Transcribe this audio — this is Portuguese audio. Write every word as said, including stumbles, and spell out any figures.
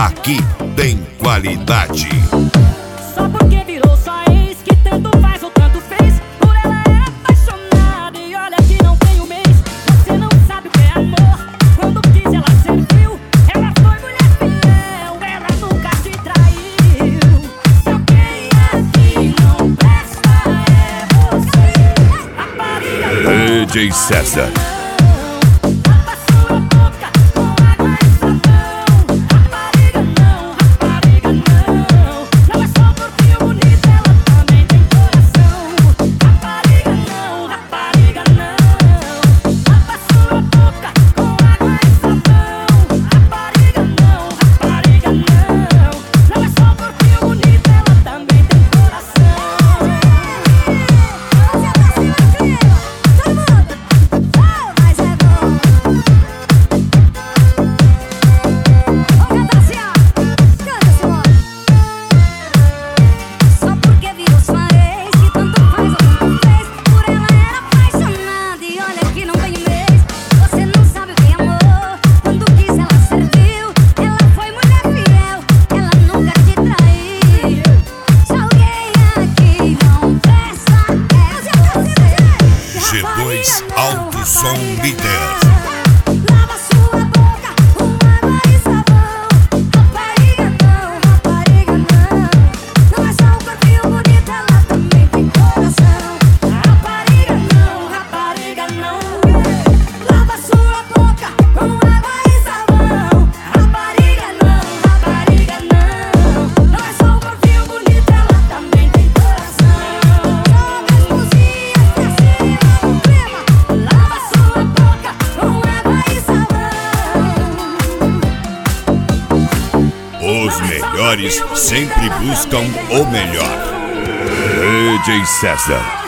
aqui tem qualidade. Só porque virou sua ex, que tanto faz ou tanto fez. Por ela é apaixonada e olha que não tem um mês. Você não sabe o que é amor, quando quis ela serviu. Ela foi mulher fiel, ela nunca te traiu. Se alguém aqui não presta é você. Rapariga, D J César. G dois Alto Som Líder. lava sua boca com água e sabão. Rapariga não, rapariga não. Não é só o corpinho bonito, ela também tem coração. Rapariga não, rapariga não. Lava sua boca com água e sabão. Rapariga não, rapariga não. Não é só o corpinho bonito, ela também tem coração. Joga as mãozinhas pra cima no clima. Lava sua boca com água e sabão. Os melhores sempre buscam o melhor. D J César.